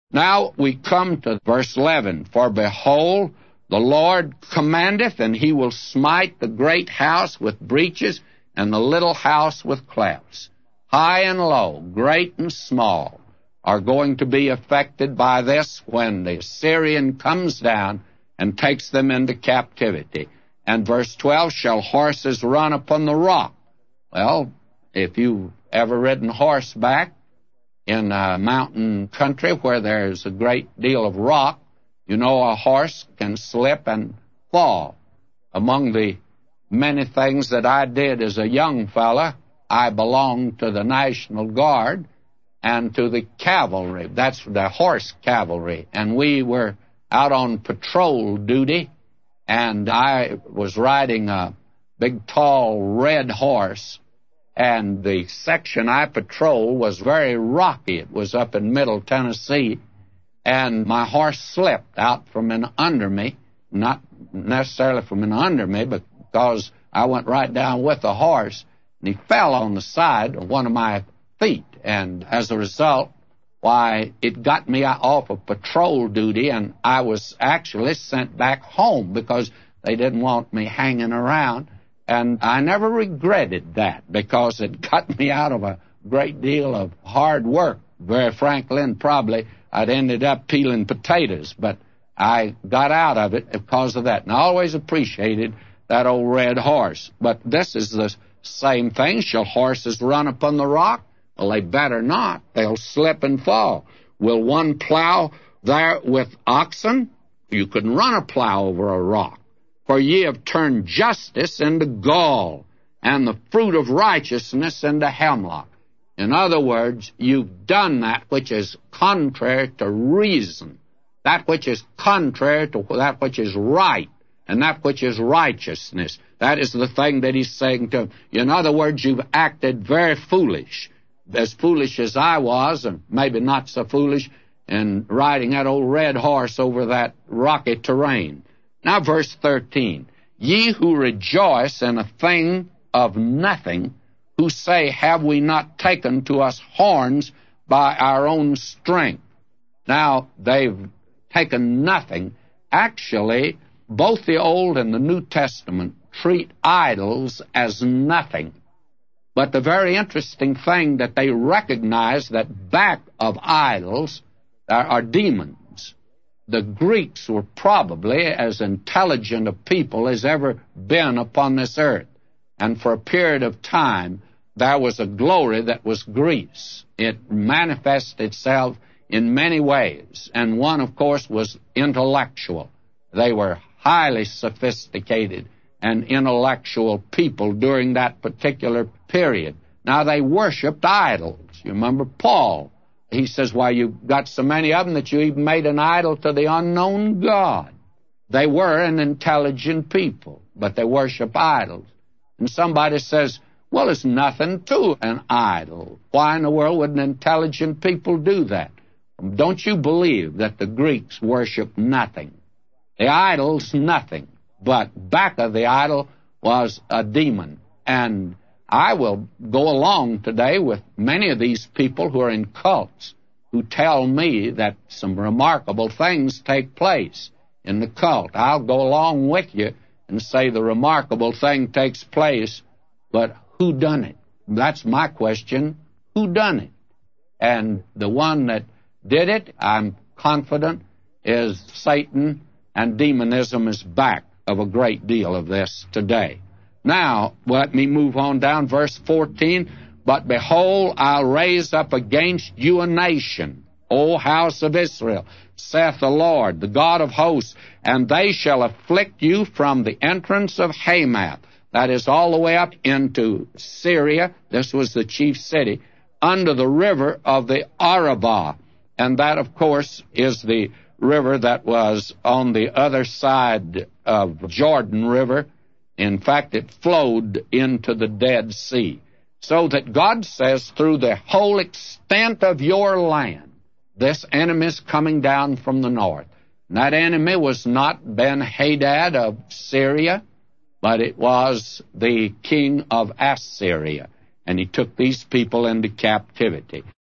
Now we come to verse 11. For behold, the Lord commandeth, and he will smite the great house with breaches, and the little house with clefts. High and low, great and small, are going to be affected by this when the Assyrian comes down and takes them into captivity. And verse 12, shall horses run upon the rock? Well, if you've ever ridden horseback in a mountain country where there's a great deal of rock, you know a horse can slip and fall. Among the many things that I did as a young fella, I belonged to the National Guard and to the cavalry. That's the horse cavalry. And we were out on patrol duty, and I was riding a big, tall, red horse, and the section I patrolled was very rocky. It was up in Middle Tennessee, and my horse slipped out from in under me, not necessarily from in under me, but because I went right down with the horse, and he fell on the side of one of my feet, and as a result, why, it got me off of patrol duty, and I was actually sent back home because they didn't want me hanging around. And I never regretted that because it got me out of a great deal of hard work. Very frankly, and probably I'd ended up peeling potatoes, but I got out of it because of that. And I always appreciated that old red horse. But this is the same thing. Shall horses run upon the rock? Well, they better not. They'll slip and fall. Will one plow there with oxen? You can run a plow over a rock. For ye have turned justice into gall, and the fruit of righteousness into hemlock. In other words, you've done that which is contrary to reason, that which is contrary to that which is right, and that which is righteousness. That is the thing that he's saying to you. In other words, you've acted very foolish as I was, and maybe not so foolish, in riding that old red horse over that rocky terrain. Now, verse 13, ye who rejoice in a thing of nothing, who say, have we not taken to us horns by our own strength? Now, they've taken nothing. Actually, both the Old and the New Testament treat idols as nothing. But the very interesting thing that they recognize that back of idols are demons. The Greeks were probably as intelligent a people as ever been upon this earth. And for a period of time, there was a glory that was Greece. It manifested itself in many ways. And one, of course, was intellectual. They were highly sophisticated and intellectual people during that particular period. Now, they worshipped idols. You remember Paul. He says, why, you've got so many of them that you even made an idol to the unknown God. They were an intelligent people, but they worship idols. And somebody says, well, there's nothing to an idol. Why in the world would an intelligent people do that? Don't you believe that the Greeks worshiped nothing? The idol's nothing. But back of the idol was a demon. And I will go along today with many of these people who are in cults who tell me that some remarkable things take place in the cult. I'll go along with you and say the remarkable thing takes place, but who done it? That's my question. Who done it? And the one that did it, I'm confident, is Satan, and demonism is back of a great deal of this today. Now, let me move on down, verse 14. But behold, I'll raise up against you a nation, O house of Israel, saith the Lord, the God of hosts, and they shall afflict you from the entrance of Hamath, that is all the way up into Syria, this was the chief city, under the river of the Arabah, and that, of course, is the river that was on the other side of Jordan River. In fact, it flowed into the Dead Sea. So that God says, through the whole extent of your land, this enemy is coming down from the north. And that enemy was not Ben-Hadad of Syria, but it was the king of Assyria. And he took these people into captivity.